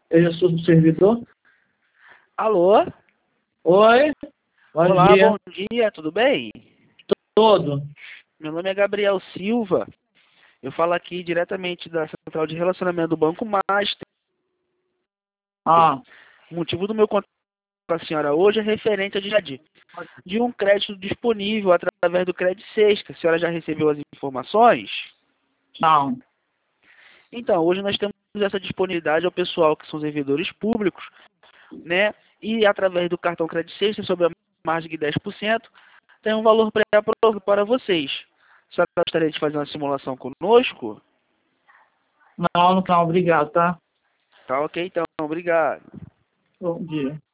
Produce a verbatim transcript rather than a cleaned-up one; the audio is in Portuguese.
Eu sou do servidor. Alô? Oi, bom Olá, dia. bom dia, tudo bem? Todo. Meu nome é Gabriel Silva. Eu falo aqui diretamente da Central de Relacionamento do Banco Master. Ah, O motivo do meu contato com a senhora hoje é referente a de, de um crédito disponível através do Crédito Sexta. A senhora já recebeu as informações? não. Então, hoje nós temos essa disponibilidade ao pessoal que são servidores públicos, né? E através do cartão Crédito Sexta, sobre a margem de dez por cento, tem um valor pré-aprovado para vocês. A senhora gostaria de fazer uma simulação conosco? Não, não, obrigado, tá? Tá ok, então. Obrigado. Bom dia.